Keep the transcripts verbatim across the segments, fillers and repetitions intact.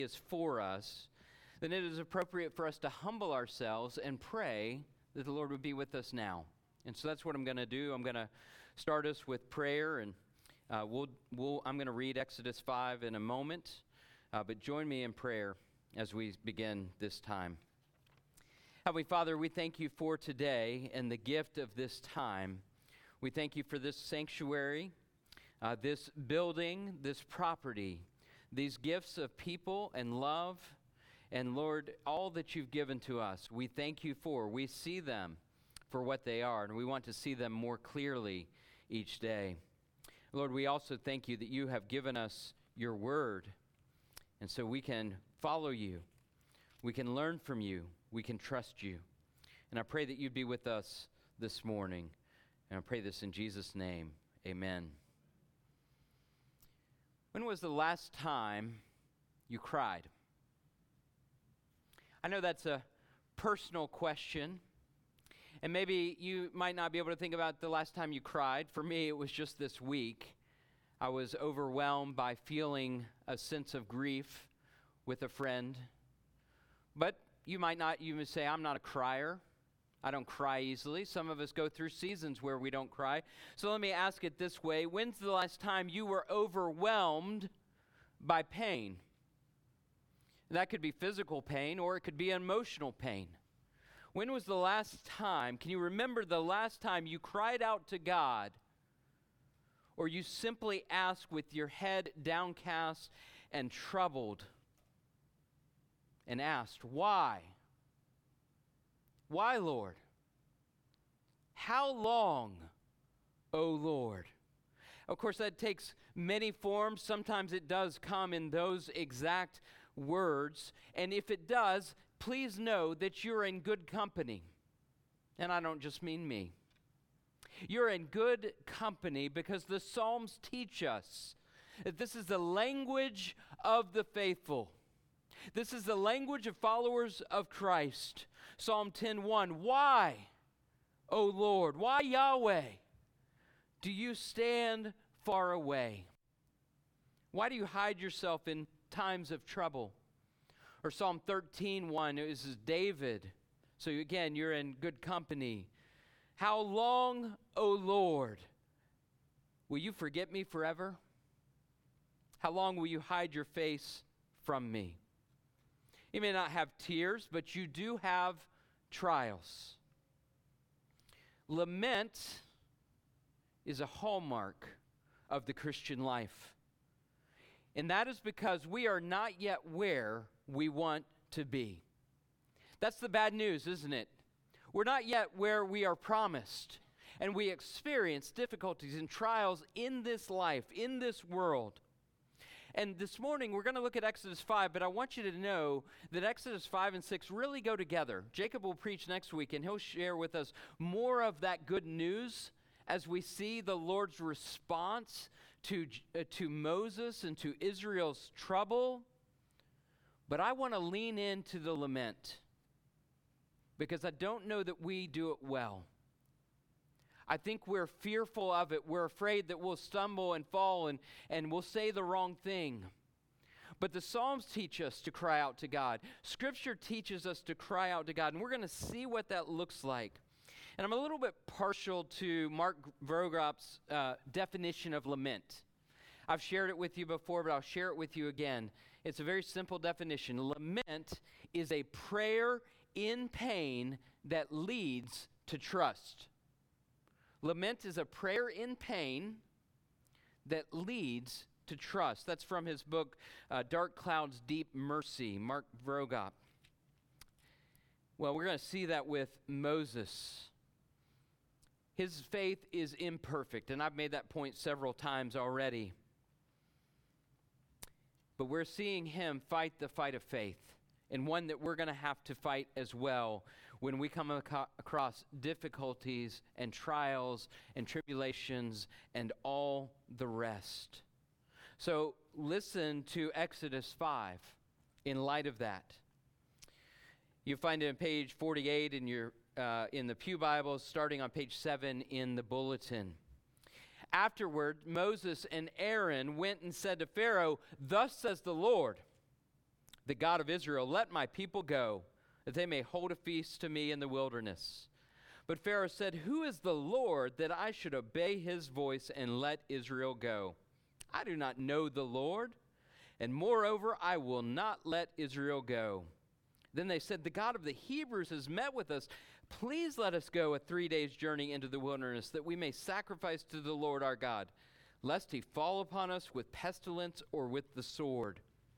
is for us, then it is appropriate for us to humble ourselves and pray that the Lord would be with us now. And so that's what I'm going to do. I'm going to start us with prayer, and uh, we'll, we'll, I'm going to read Exodus five in a moment, uh, but join me in prayer as we begin this time. Heavenly Father, we thank you for today and the gift of this time. We thank you for this sanctuary, uh, this building, this property, these gifts of people and love, and Lord, all that you've given to us, we thank you for. We see them for what they are, and we want to see them more clearly each day. Lord, we also thank you that you have given us your word, and so we can follow you, we can learn from you, we can trust you. And I pray that you'd be with us this morning, and I pray this in Jesus' name, amen. When was the last time you cried? I know that's a personal question, and maybe you might not be able to think about the last time you cried. For me, it was just this week. I was overwhelmed by feeling a sense of grief with a friend. But you might not even say, I'm not a crier. I don't cry easily. Some of us go through seasons where we don't cry. So let me ask it this way. When's the last time you were overwhelmed by pain? That could be physical pain, or it could be emotional pain. When was the last time, can you remember the last time you cried out to God, or you simply asked with your head downcast and troubled, and asked, why? Why, Lord? How long, O Lord? Of course, that takes many forms. Sometimes it does come in those exact words. And if it does, please know that you're in good company. And I don't just mean me. You're in good company because the Psalms teach us that this is the language of the faithful. This is the language of followers of Christ. Psalm ten one, why, O Lord, why Yahweh, do you stand far away? Why do you hide yourself in times of trouble? Or Psalm thirteen one, this is David. So again, you're in good company. How long, O Lord, will you forget me forever? How long will you hide your face from me? You may not have tears, but you do have trials. Lament is a hallmark of the Christian life. And that is because we are not yet where we want to be. That's the bad news, isn't it? We're not yet where we are promised. And we experience difficulties and trials in this life, in this world. And this morning, we're going to look at Exodus five, but I want you to know that Exodus five and six really go together. Jacob will preach next week, and he'll share with us more of that good news as we see the Lord's response to, uh, to Moses and to Israel's trouble. But I want to lean into the lament because I don't know that we do it well. I think we're fearful of it. We're afraid that we'll stumble and fall and, and we'll say the wrong thing. But the Psalms teach us to cry out to God. Scripture teaches us to cry out to God, and we're going to see what that looks like. And I'm a little bit partial to Mark Vroegop's uh, definition of lament. I've shared it with you before, but I'll share it with you again. It's a very simple definition. Lament is a prayer in pain that leads to trust. Lament is a prayer in pain that leads to trust. That's from his book, uh, Dark Clouds, Deep Mercy, Mark Vroegop. Well, we're going to see that with Moses. His faith is imperfect, and I've made that point several times already. But we're seeing him fight the fight of faith, and one that we're going to have to fight as well when we come ac- across difficulties and trials and tribulations and all the rest. So listen to Exodus five in light of that. You find it on page forty-eight in your uh, in the Pew Bibles, starting on page seven in the bulletin. Afterward, Moses and Aaron went and said to Pharaoh, "Thus says the Lord, the God of Israel, let my people go, that they may hold a feast to me in the wilderness. But Pharaoh said, who is the Lord that I should obey his voice and let Israel go? I do not know the Lord, and moreover, I will not let Israel go. Then they said, the God of the Hebrews has met with us. Please let us go a three days journey into the wilderness, that we may sacrifice to the Lord our God, lest he fall upon us with pestilence or with the sword.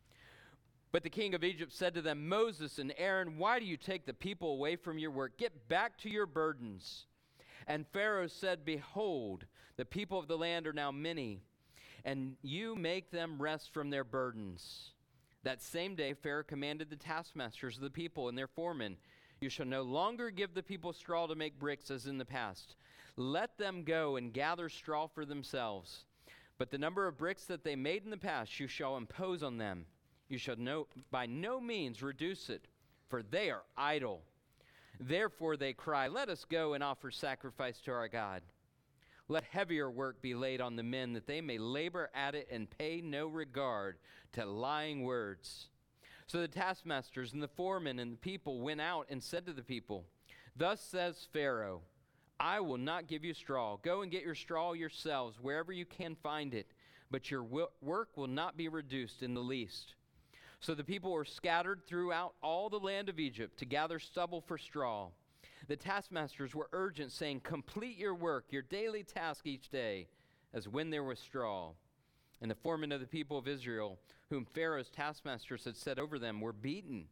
But the king of Egypt said to them, Moses and Aaron, why do you take the people away from your work? Get back to your burdens. And Pharaoh said, behold, the people of the land are now many, and you make them rest from their burdens. That same day Pharaoh commanded the taskmasters of the people and their foremen, you shall no longer give the people straw to make bricks as in the past. Let them go and gather straw for themselves. But the number of bricks that they made in the past you shall impose on them. You shall no, by no means reduce it, for they are idle. Therefore they cry, let us go and offer sacrifice to our God. Let heavier work be laid on the men, that they may labor at it and pay no regard to lying words. So the taskmasters and the foremen and the people went out and said to the people, thus says Pharaoh, I will not give you straw. Go and get your straw yourselves wherever you can find it, but your work will not be reduced in the least. So the people were scattered throughout all the land of Egypt to gather stubble for straw. The taskmasters were urgent, saying, complete your work, your daily task each day, as when there was straw. And the foremen of the people of Israel, whom Pharaoh's taskmasters had set over them, were beaten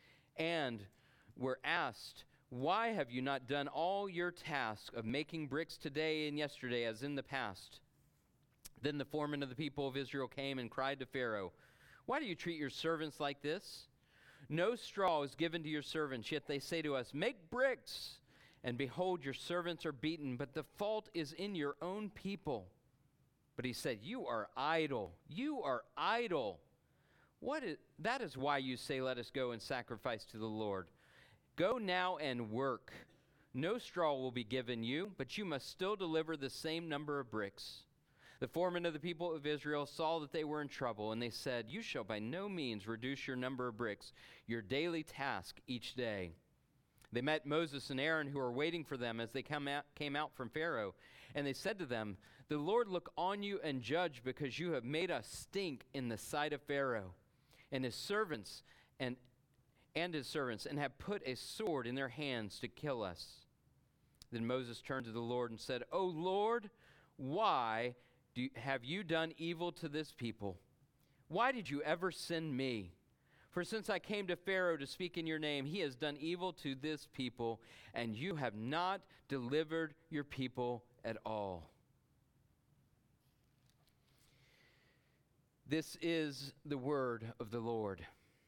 and were asked, why have you not done all your task of making bricks today and yesterday as in the past? Then the foremen of the people of Israel came and cried to Pharaoh, why do you treat your servants like this? No straw is given to your servants, yet they say to us, make bricks. And behold, your servants are beaten, but the fault is in your own people. But he said, you are idle. You are idle. What is, that is why you say, let us go and sacrifice to the Lord. Go now and work. No straw will be given you, but you must still deliver the same number of bricks. The foremen of the people of Israel saw that they were in trouble, and they said, you shall by no means reduce your number of bricks, your daily task each day. They met Moses and Aaron, who were waiting for them as they come out, came out from Pharaoh, and they said to them, the Lord look on you and judge, because you have made us stink in the sight of Pharaoh and his servants and, and his servants, and have put a sword in their hands to kill us. Then Moses turned to the Lord and said, O Lord, why Do you, have you done evil to this people? Why did you ever send me? For since I came to Pharaoh to speak in your name, he has done evil to this people, and you have not delivered your people at all. This is the word of the Lord.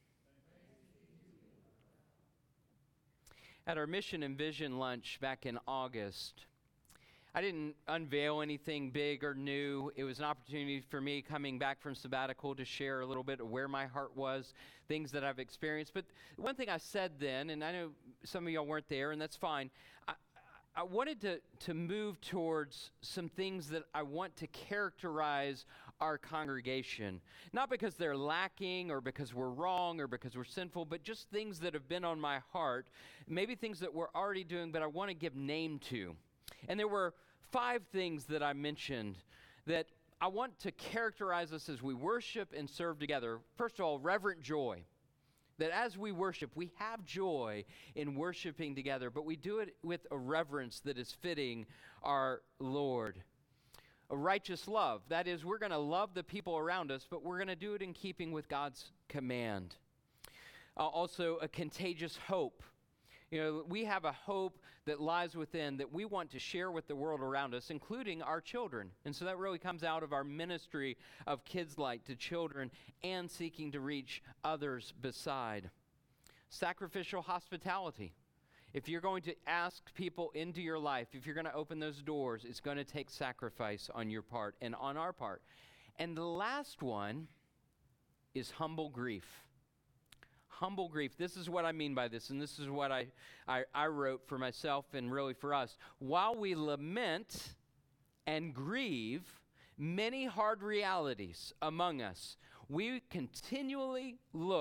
At our Mission and Vision lunch back in August, I didn't unveil anything big or new. It was an opportunity for me coming back from sabbatical to share a little bit of where my heart was, things that I've experienced. But one thing I said then, and I know some of y'all weren't there, and that's fine, I, I wanted to, to move towards some things that I want to characterize our congregation. Not because they're lacking or because we're wrong or because we're sinful, but just things that have been on my heart, maybe things that we're already doing, but I want to give name to. And there were five things that I mentioned that I want to characterize us as we worship and serve together. First of all, reverent joy. That as we worship, we have joy in worshiping together, but we do it with a reverence that is fitting our Lord. A righteous love. That is, we're going to love the people around us, but we're going to do it in keeping with God's command. Uh, also, a contagious hope. You know, we have a hope that lies within that we want to share with the world around us, including our children. And so that really comes out of our ministry of Kids Light to children and seeking to reach others beside. Sacrificial hospitality. If you're going to ask people into your life, if you're going to open those doors, it's going to take sacrifice on your part and on our part. And the last one is humble grief. Humble grief. This is what I mean by this, and this is what I, I, I wrote for myself and really for us. While we lament and grieve many hard realities among us, we continually look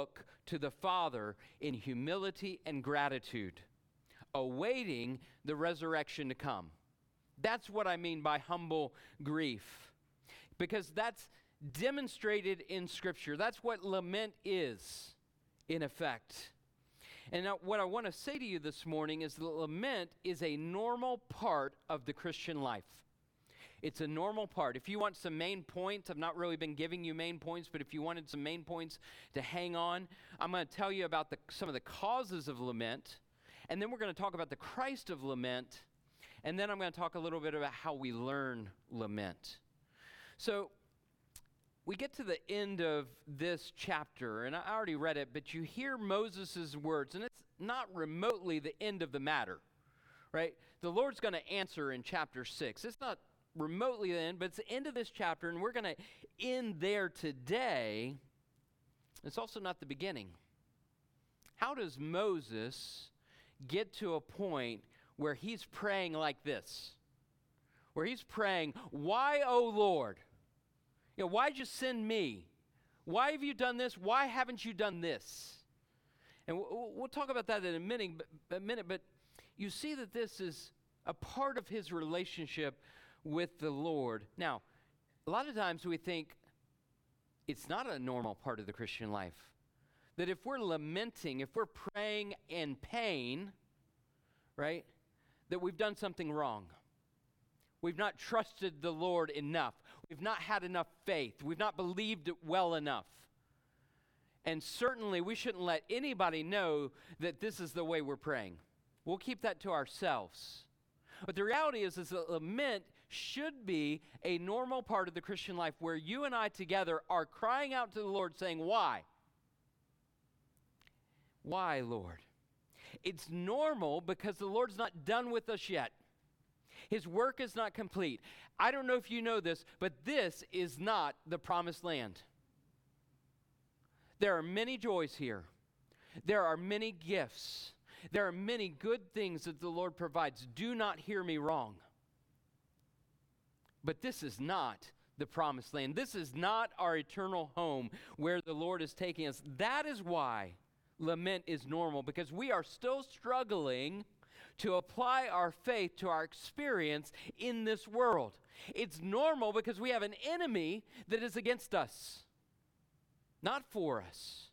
to the Father in humility and gratitude, awaiting the resurrection to come. That's what I mean by humble grief, because that's demonstrated in Scripture. That's what lament is, in effect. And now what I want to say to you this morning is that lament is a normal part of the Christian life. It's a normal part. If you want some main points, I've not really been giving you main points, but if you wanted some main points to hang on, I'm going to tell you about the, some of the causes of lament, and then we're going to talk about the Christ of lament, and then I'm going to talk a little bit about how we learn lament. So we get to the end of this chapter, and I already read it, but you hear Moses' words, and it's not remotely the end of the matter, right? The Lord's going to answer in chapter six. It's not remotely the end, but it's the end of this chapter, and we're going to end there today. It's also not the beginning. How does Moses get to a point where he's praying like this? Where he's praying, "Why, O Lord? You know, why'd you send me? Why have you done this? Why haven't you done this?" And we'll, we'll talk about that in a minute, but, a minute, but you see that this is a part of his relationship with the Lord. Now, a lot of times we think it's not a normal part of the Christian life. That if we're lamenting, if we're praying in pain, right, that we've done something wrong. We've not trusted the Lord enough. We've not had enough faith. We've not believed it well enough. And certainly we shouldn't let anybody know that this is the way we're praying. We'll keep that to ourselves. But the reality is, is that lament should be a normal part of the Christian life where you and I together are crying out to the Lord saying, "Why? Why, Lord?" It's normal because the Lord's not done with us yet. His work is not complete. I don't know if you know this, but this is not the promised land. There are many joys here. There are many gifts. There are many good things that the Lord provides. Do not hear me wrong. But this is not the promised land. This is not our eternal home where the Lord is taking us. That is why lament is normal, because we are still struggling to apply our faith to our experience in this world. It's normal because we have an enemy that is against us, not for us.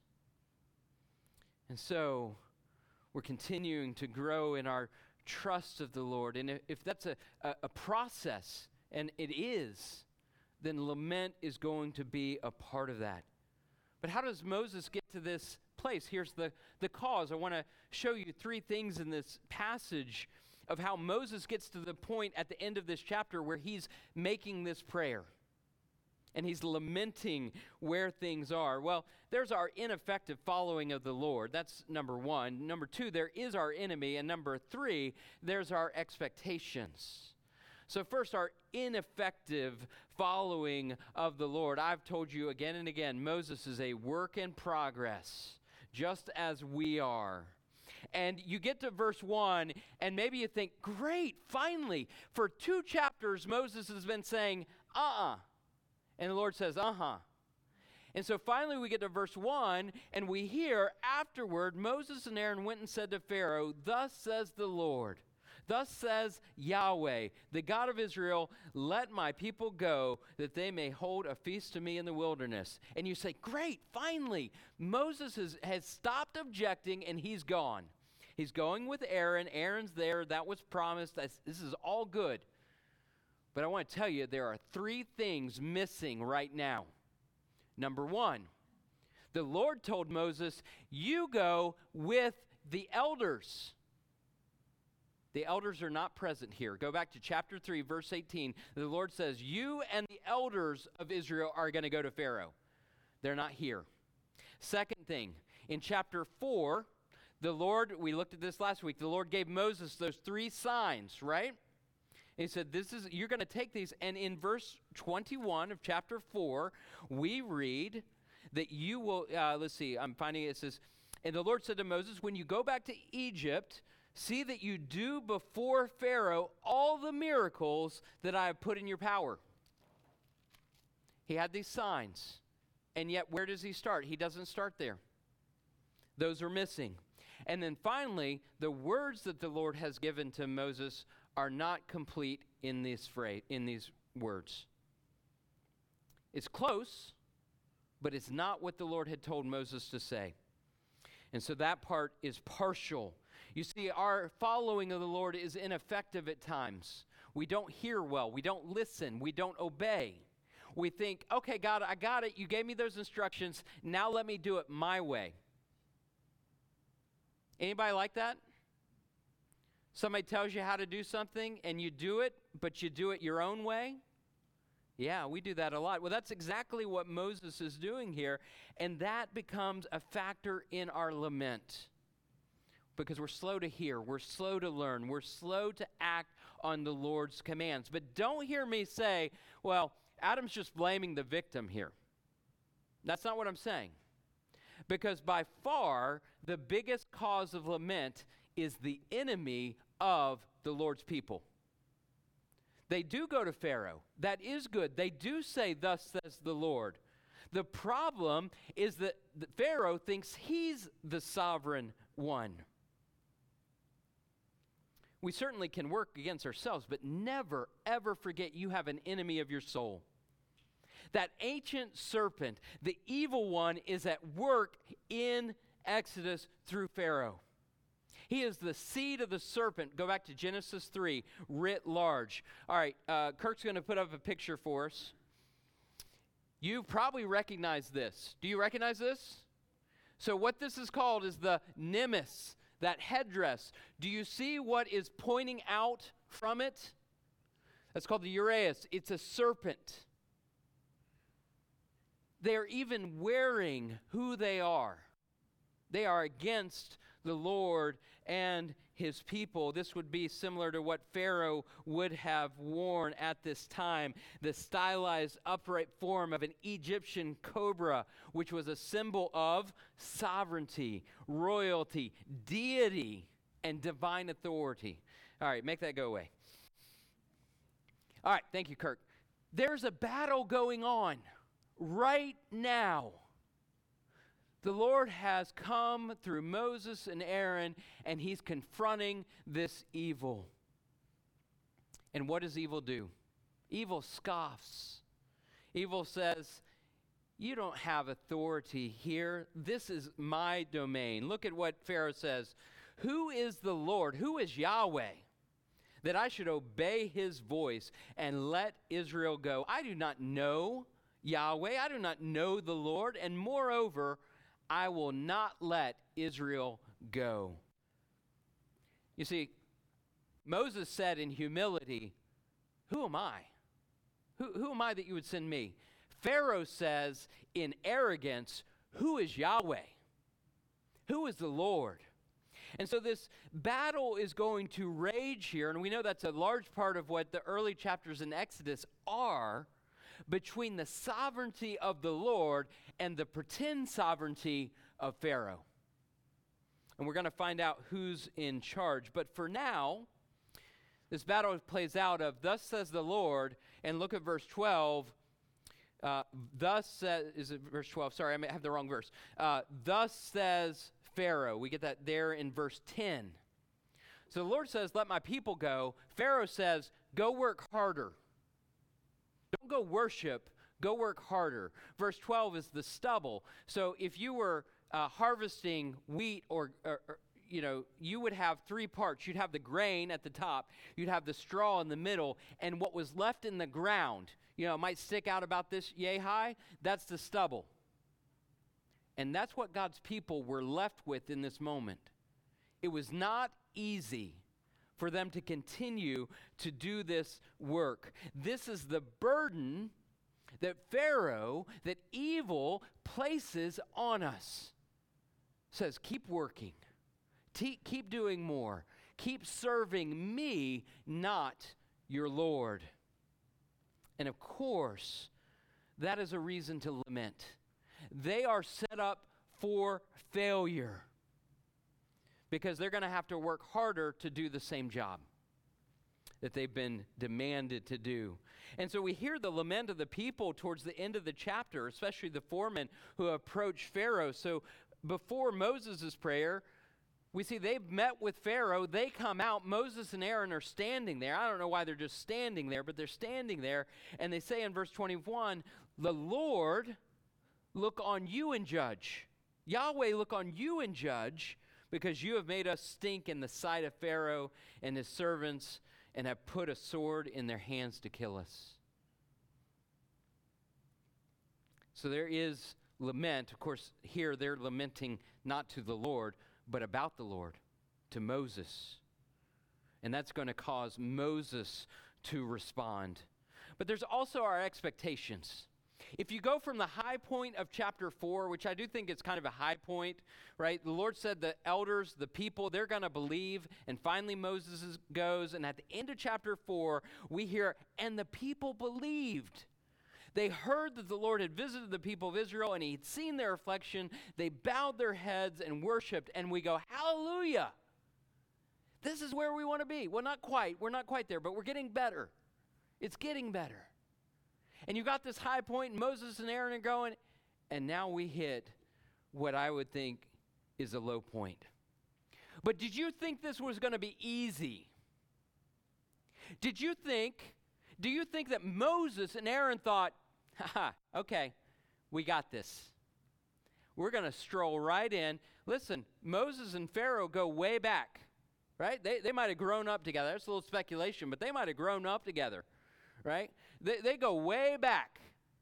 And so we're continuing to grow in our trust of the Lord. And if that's a, a, a process, and it is, then lament is going to be a part of that. But how does Moses get to this place? Here's the, the cause. I want to show you three things in this passage of how Moses gets to the point at the end of this chapter where he's making this prayer. And he's lamenting where things are. Well, there's our ineffective following of the Lord. That's number one. Number two, there is our enemy. And number three, there's our expectations. So first, our ineffective following of the Lord. I've told you again and again, Moses is a work in progress, just as we are. And you get to verse one, and maybe you think, great, finally, for two chapters, Moses has been saying, uh-uh. And the Lord says, uh-huh. And so finally we get to verse one, and we hear afterward, Moses and Aaron went and said to Pharaoh, "Thus says the Lord, thus says Yahweh, the God of Israel, let my people go, that they may hold a feast to me in the wilderness." And you say, great, finally, Moses has, has stopped objecting, and he's gone. He's going with Aaron. Aaron's there. That was promised. That's, this is all good. But I want to tell you, there are three things missing right now. Number one, the Lord told Moses, you go with the elders. The elders are not present here. Go back to chapter three, verse eighteen. The Lord says, you and the elders of Israel are going to go to Pharaoh. They're not here. Second thing, in chapter four, the Lord, we looked at this last week, the Lord gave Moses those three signs, right? He said, "This is you're going to take these." And in verse twenty-one of chapter four, we read that you will, uh, let's see, I'm finding it, it says, "And the Lord said to Moses, when you go back to Egypt, see that you do before Pharaoh all the miracles that I have put in your power." He had these signs. And yet, where does he start? He doesn't start there. Those are missing. And then finally, the words that the Lord has given to Moses are not complete in this phrase, in these words. It's close, but it's not what the Lord had told Moses to say. And so that part is partial. You see, our following of the Lord is ineffective at times. We don't hear well. We don't listen. We don't obey. We think, okay, God, I got it. You gave me those instructions. Now let me do it my way. Anybody like that? Somebody tells you how to do something and you do it, but you do it your own way? Yeah, we do that a lot. Well, that's exactly what Moses is doing here, and that becomes a factor in our lament because we're slow to hear, we're slow to learn, we're slow to act on the Lord's commands. But don't hear me say, well, Adam's just blaming the victim here. That's not what I'm saying. Because by far, the biggest cause of lament is the enemy of the Lord's people. They do go to Pharaoh. That is good. They do say, thus says the Lord. The problem is that Pharaoh thinks he's the sovereign one. We certainly can work against ourselves, but never, ever forget you have an enemy of your soul. That ancient serpent, the evil one, is at work in Exodus through Pharaoh. He is the seed of the serpent. Go back to Genesis three, writ large. All right, uh, Kirk's going to put up a picture for us. You probably recognize this. Do you recognize this? So what this is called is the nimbus, that headdress. Do you see what is pointing out from it? That's called the uraeus. It's a serpent. They're even wearing who they are. They are against the Lord and his people. This would be similar to what Pharaoh would have worn at this time, the stylized upright form of an Egyptian cobra, which was a symbol of sovereignty, royalty, deity, and divine authority. All right, make that go away. All right, thank you, Kirk. There's a battle going on right now. The Lord has come through Moses and Aaron, and he's confronting this evil. And what does evil do? Evil scoffs. Evil says, you don't have authority here. This is my domain. Look at what Pharaoh says. Who is the Lord? Who is Yahweh, that I should obey his voice and let Israel go? I do not know Yahweh. I do not know the Lord. And moreover, I will not let Israel go. You see, Moses said in humility, who am I? Who, who am I that you would send me? Pharaoh says in arrogance, who is Yahweh? Who is the Lord? And so this battle is going to rage here, and we know that's a large part of what the early chapters in Exodus are, between the sovereignty of the Lord and the pretend sovereignty of Pharaoh. And we're going to find out who's in charge. But for now, this battle plays out of, thus says the Lord, and look at verse twelve. Uh, thus says, is it verse twelve? Sorry, I may have the wrong verse. Uh, thus says Pharaoh. We get that there in verse ten. So the Lord says, let my people go. Pharaoh says, go work harder. Don't go worship, go work harder. Verse twelve is the stubble. So if you were uh, harvesting wheat or, or, or, you know, you would have three parts. You'd have the grain at the top, you'd have the straw in the middle, and what was left in the ground, you know, it might stick out about this yay high, that's the stubble. And that's what God's people were left with in this moment. It was not easy for them to continue to do this work. This is the burden that Pharaoh, that evil places on us. Says, keep working. Te- keep doing more. Keep serving me, not your Lord. And of course, that is a reason to lament. They are set up for failure, because they're going to have to work harder to do the same job that they've been demanded to do. And so we hear the lament of the people towards the end of the chapter, especially the foremen who approach Pharaoh. So before Moses' prayer, we see they've met with Pharaoh. They come out. Moses and Aaron are standing there. I don't know why they're just standing there, but they're standing there. And they say in verse twenty-one, the Lord look on you and judge. Yahweh look on you and judge, because you have made us stink in the sight of Pharaoh and his servants, and have put a sword in their hands to kill us. So there is lament. Of course, here they're lamenting not to the Lord, but about the Lord, to Moses. And that's going to cause Moses to respond. But there's also our expectations. If you go from the high point of chapter four, which I do think is kind of a high point, right? The Lord said the elders, the people, they're going to believe. And finally Moses is- goes. And at the end of chapter four, we hear, and the people believed. They heard that the Lord had visited the people of Israel and he'd seen their affliction. They bowed their heads and worshiped. And we go, hallelujah. This is where we want to be. Well, not quite. We're not quite there, but we're getting better. It's getting better. And you got this high point, and Moses and Aaron are going, and now we hit what I would think is a low point. But did you think this was going to be easy? Did you think, do you think that Moses and Aaron thought, haha, okay, we got this. We're going to stroll right in. Listen, Moses and Pharaoh go way back, right? They, they might have grown up together. That's a little speculation, but they might have grown up together, right? They, they go way back.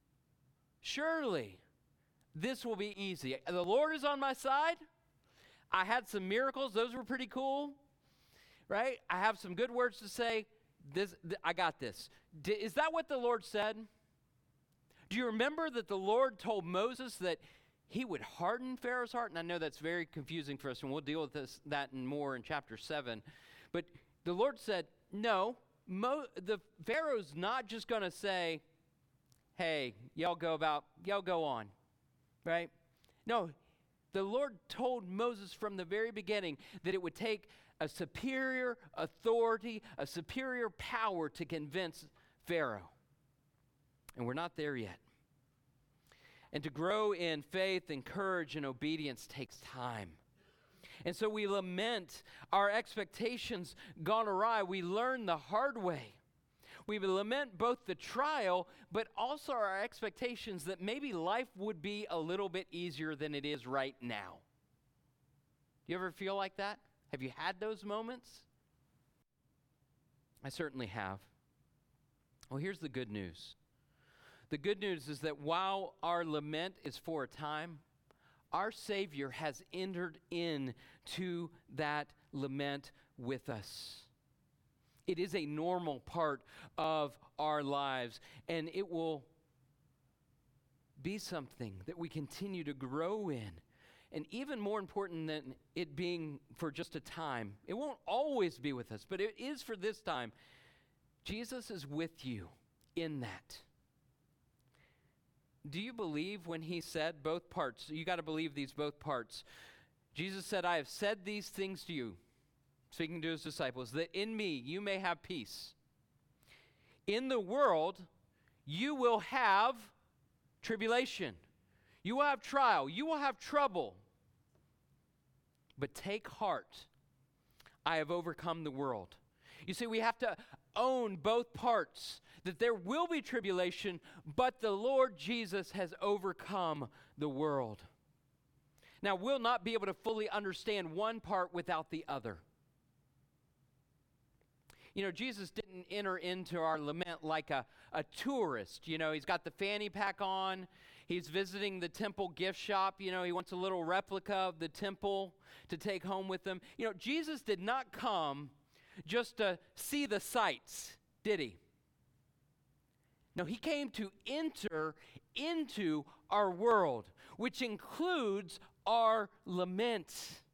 Surely, this will be easy. The Lord is on my side. I had some miracles. Those were pretty cool, right? I have some good words to say. This, th- I got this. D- is that what the Lord said? Do you remember that the Lord told Moses that he would harden Pharaoh's heart? And I know that's very confusing for us, and we'll deal with this, that and more in chapter seven. But the Lord said, no, Mo- the Pharaoh's not just going to say, hey, y'all go about, y'all go on, right? No, the Lord told Moses from the very beginning that it would take a superior authority, a superior power to convince Pharaoh. And we're not there yet. And to grow in faith and courage and obedience takes time. And so we lament our expectations gone awry. We learn the hard way. We lament both the trial, but also our expectations that maybe life would be a little bit easier than it is right now. Do you ever feel like that? Have you had those moments? I certainly have. Well, here's the good news. The good news is that while our lament is for a time, our Savior has entered into that lament with us. It is a normal part of our lives, and it will be something that we continue to grow in. And even more important than it being for just a time, it won't always be with us, but it is for this time. Jesus is with you in that. Do you believe when he said both parts? You got to believe these both parts. Jesus said, I have said these things to you, speaking to his disciples, that in me you may have peace. In the world, you will have tribulation. You will have trial. You will have trouble. But take heart. I have overcome the world. You see, we have to own both parts, that there will be tribulation, but the Lord Jesus has overcome the world. Now, we'll not be able to fully understand one part without the other. You know, Jesus didn't enter into our lament like a, a tourist. You know, he's got the fanny pack on. He's visiting the temple gift shop. You know, he wants a little replica of the temple to take home with him. You know, Jesus did not come just to see the sights, did he? No, he came to enter into our world, which includes our lament.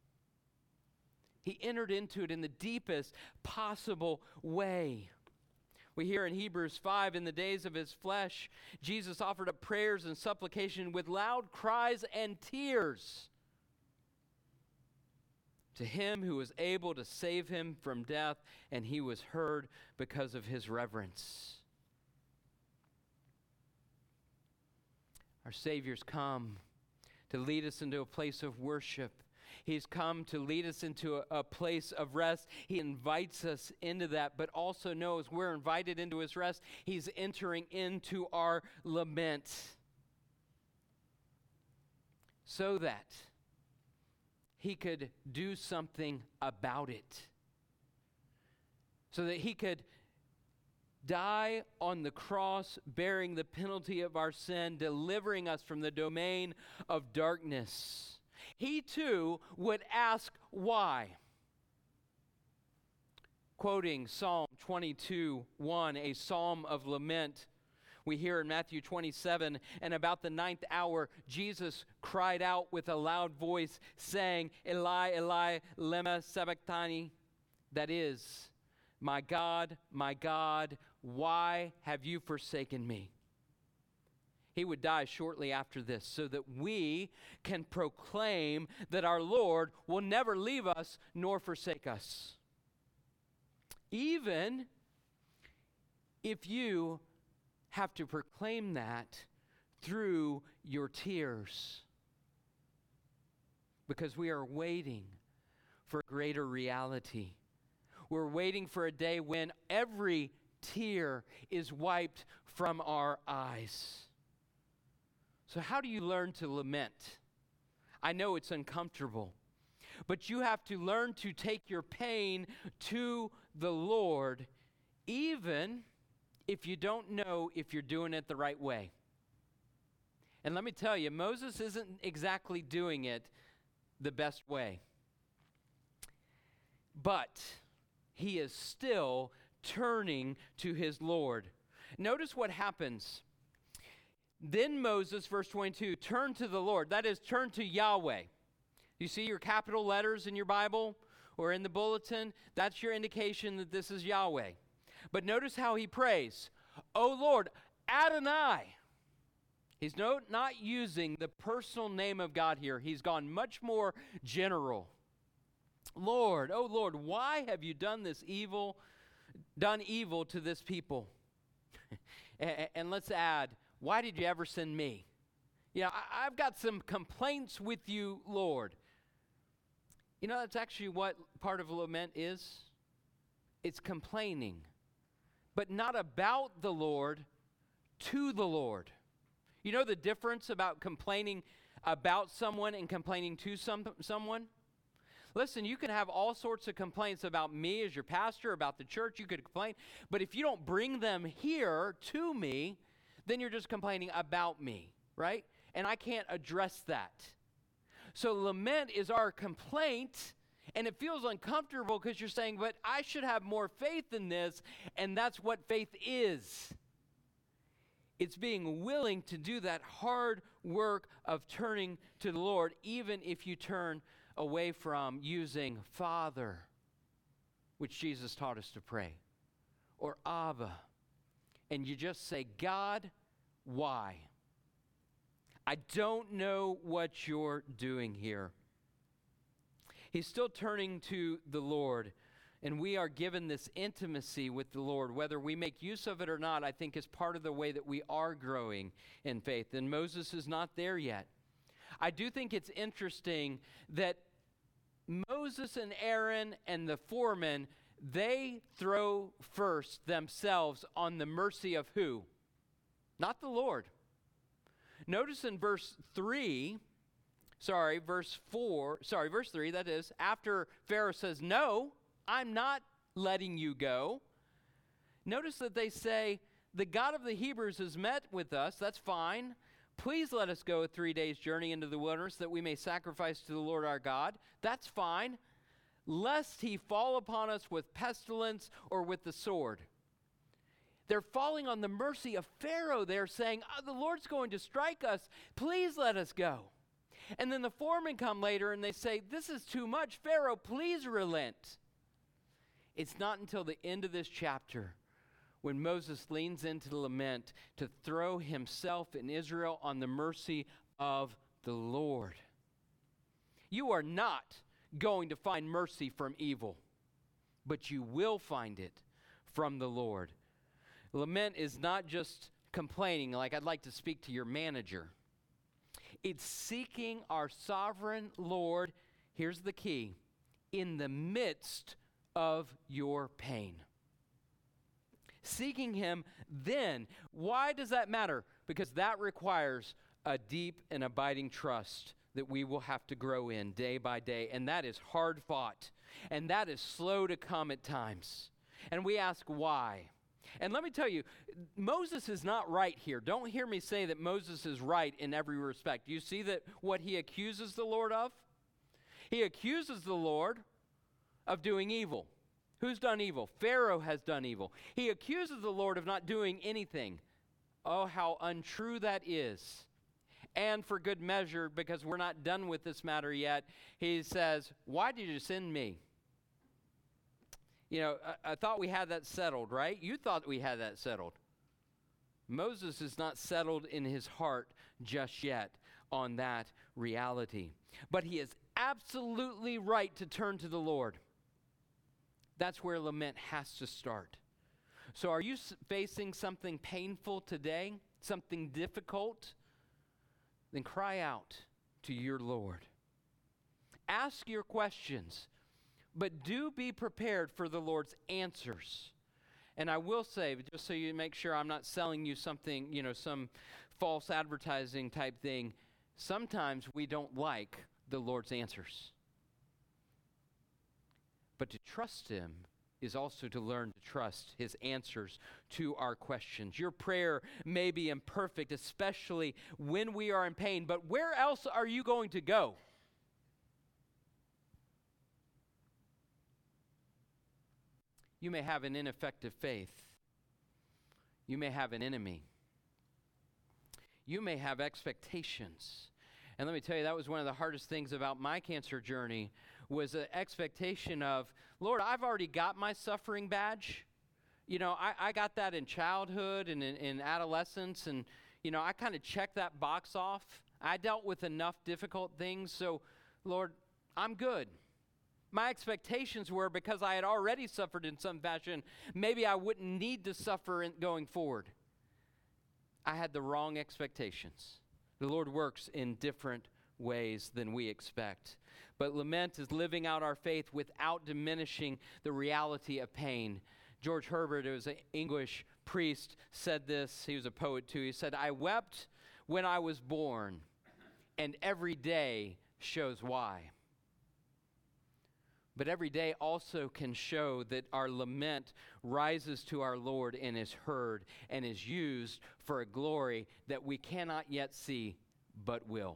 He entered into it in the deepest possible way. We hear in Hebrews five, in the days of his flesh, Jesus offered up prayers and supplication with loud cries and tears to him who was able to save him from death, and he was heard because of his reverence. Our Savior's come to lead us into a place of worship. He's come to lead us into a, a place of rest. He invites us into that, but also knows we're invited into his rest. He's entering into our lament so that he could do something about it. So that he could die on the cross, bearing the penalty of our sin, delivering us from the domain of darkness. He too would ask why. Quoting Psalm twenty-two, one, a psalm of lament, we hear in Matthew twenty-seven, and about the ninth hour, Jesus cried out with a loud voice, saying, Eli, Eli, lema sabachthani, that is, my God, my God, why have you forsaken me? He would die shortly after this so that we can proclaim that our Lord will never leave us nor forsake us. Even if you have to proclaim that through your tears, because we are waiting for greater reality. We're waiting for a day when every tear is wiped from our eyes. So how do you learn to lament? I know it's uncomfortable, but you have to learn to take your pain to the Lord, even if you don't know if you're doing it the right way. And let me tell you, Moses isn't exactly doing it the best way. But he is still turning to his Lord. Notice what happens. Then Moses, verse twenty-two, turned to the Lord. That is, turn to Yahweh. You see your capital letters in your Bible or in the bulletin? That's your indication that this is Yahweh. But notice how he prays. O Lord, Adonai. He's no, not using the personal name of God here. He's gone much more general. Lord, oh Lord, why have you done this evil, done evil to this people? and, and let's add, why did you ever send me? Yeah, I, I've got some complaints with you, Lord. You know, that's actually what part of lament is. It's complaining, but not about the Lord, to the Lord. You know the difference about complaining about someone and complaining to some, someone? Listen, you can have all sorts of complaints about me as your pastor, about the church. You could complain, but if you don't bring them here to me, then you're just complaining about me, right? And I can't address that. So lament is our complaint, and it feels uncomfortable because you're saying, but I should have more faith in this, and that's what faith is. It's being willing to do that hard work of turning to the Lord, even if you turn away from using Father, which Jesus taught us to pray, or Abba, and you just say, God, why? I don't know what you're doing here. He's still turning to the Lord, and we are given this intimacy with the Lord. Whether we make use of it or not, I think is part of the way that we are growing in faith, and Moses is not there yet. I do think it's interesting that Moses and Aaron and the foreman, they throw first themselves on the mercy of who? Not the Lord. Notice in verse three, sorry, verse four, sorry, verse three, that is, after Pharaoh says, no, I'm not letting you go. Notice that they say, the God of the Hebrews has met with us, that's fine. Please let us go a three days journey into the wilderness that we may sacrifice to the Lord our God. That's fine. Lest he fall upon us with pestilence or with the sword. They're falling on the mercy of Pharaoh. They're saying, oh, the Lord's going to strike us. Please let us go. And then the foremen come later and they say, this is too much. Pharaoh, please relent. It's not until the end of this chapter when Moses leans into the lament to throw himself and Israel on the mercy of the Lord. You are not going to find mercy from evil, but you will find it from the Lord. Lament is not just complaining like I'd like to speak to your manager. It's seeking our sovereign Lord, here's the key, in the midst of your pain. Seeking him then. Why does that matter? Because that requires a deep and abiding trust that we will have to grow in day by day. And that is hard fought. And that is slow to come at times. And we ask why. And let me tell you, Moses is not right here. Don't hear me say that Moses is right in every respect. You see that what he accuses the Lord of? He accuses the Lord of doing evil. Who's done evil? Pharaoh has done evil. He accuses the Lord of not doing anything. Oh, how untrue that is. And for good measure, because we're not done with this matter yet, he says, why did you send me? You know, I, I thought we had that settled, right? You thought we had that settled. Moses is not settled in his heart just yet on that reality. But he is absolutely right to turn to the Lord. That's where lament has to start. So are you s- facing something painful today? Something difficult? Then cry out to your Lord. Ask your questions, but do be prepared for the Lord's answers. And I will say, just so you make sure I'm not selling you something, you know, some false advertising type thing, sometimes we don't like the Lord's answers. But to trust him is also to learn to trust his answers to our questions. Your prayer may be imperfect, especially when we are in pain, but where else are you going to go? You may have an ineffective faith. You may have an enemy. You may have expectations. And let me tell you, that was one of the hardest things about my cancer journey, was an expectation of, Lord, I've already got my suffering badge. You know, I, I got that in childhood and in, in adolescence, and, you know, I kind of checked that box off. I dealt with enough difficult things, so, Lord, I'm good. My expectations were, because I had already suffered in some fashion, maybe I wouldn't need to suffer in going forward. I had the wrong expectations. The Lord works in different ways than we expect. But lament is living out our faith without diminishing the reality of pain. George Herbert, who was an English priest, said this. He was a poet too. He said, I wept when I was born, and every day shows why. But every day also can show that our lament rises to our Lord and is heard and is used for a glory that we cannot yet see, but will.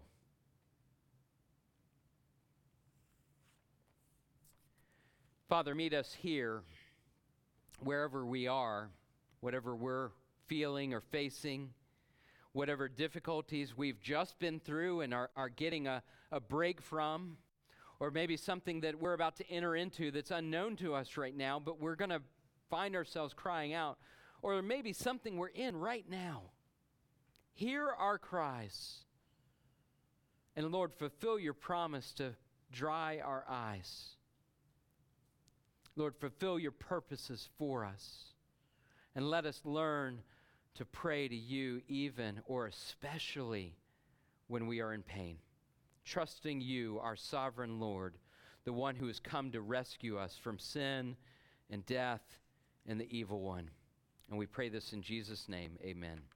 Father, meet us here, wherever we are, whatever we're feeling or facing, whatever difficulties we've just been through and are, are getting a, a break from, or maybe something that we're about to enter into that's unknown to us right now, but we're going to find ourselves crying out, or maybe something we're in right now. Hear our cries. And Lord, fulfill your promise to dry our eyes. Lord, fulfill your purposes for us. And let us learn to pray to you even or especially when we are in pain. Trusting you, our sovereign Lord, the one who has come to rescue us from sin and death and the evil one. And we pray this in Jesus' name, amen.